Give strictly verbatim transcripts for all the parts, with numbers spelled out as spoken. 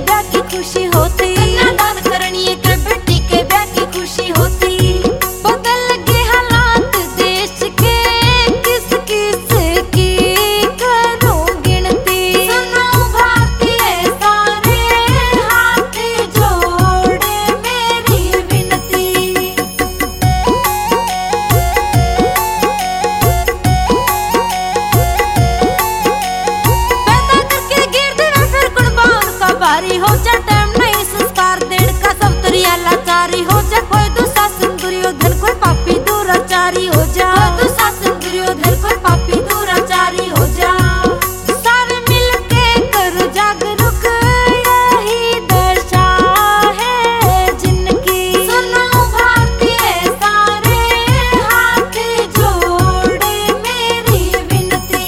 ब्याह की खुशी होती, कन्यादान करनी के बेटी के ब्याह की खुशी होती। बदल गए हालात देश के, किस किस की करूं गिनती। सुनो भारतीय सारे, हाथ जोड़े मेरी विनती। पैदा करके गिर देना फिर कुर्बान का भारी हो जा, टाइम नहीं संस्कार देने का सब तुरिया लाचारी हो जा। कोई दुशासन दुर्योधन कोई पापी दुराचारी हो जा, कोई दुशासन दुर्योधन कोई पापी दुराचारी हो जा। सारे मिलके करो जागरूक, यही दशा है जिनकी। सुनो भारतीय सारे, हाथ जोड़े मेरी विनती।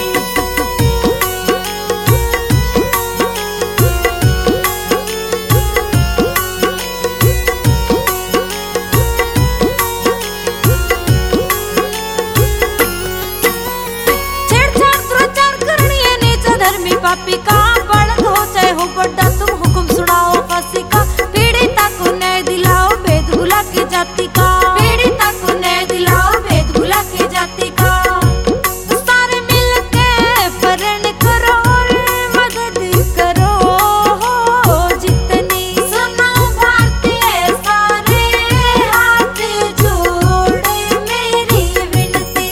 छेड़छाड़ दुराचार करनी है नीच धर्मी पापी का, बड़द हो चाहे हो बड़ा तुम हुक्म सुनाओ फांसी का। पीड़िता को न्याय दिलाओ भेद भुला के जाति का, पीड़िता को न्याय दिलाओ भेद भुला के जाति का। सारे मिलके प्रण करो और मदद करो जितनी। सुनो भारतीय सारे, हाथ जोड़े मेरी विनती।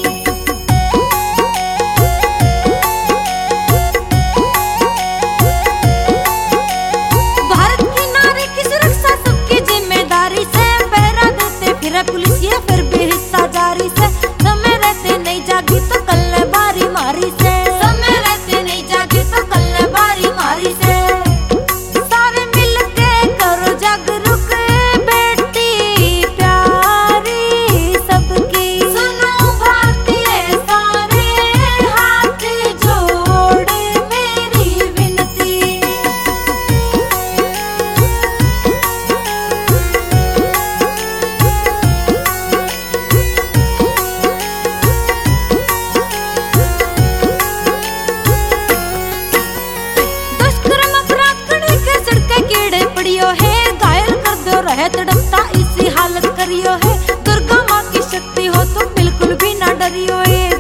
भारत की नारी की सुरक्षा सबकी जिम्मेदारी से, पहरा देते फिर पुलिस ये फिर भी हिस्सा जारी से। समय रहते नहीं जागी तो कल बारी मारी से, समय रहते नहीं जागी तो कल बारी मारी से। सारे मिलके करो जागरूक, बेटी प्यारी सबकी। सुनो भारतीय सारे, हाथ जोड़े मेरी विनती। दुष्कर्म अपराध करने के सड़के कीड़े पड़ियो है, घायल कर दो रहे तड़पता इसी हालत करियो है। दुर्गा माँ की शक्ति हो तुम बिल्कुल भी ना डरियो है,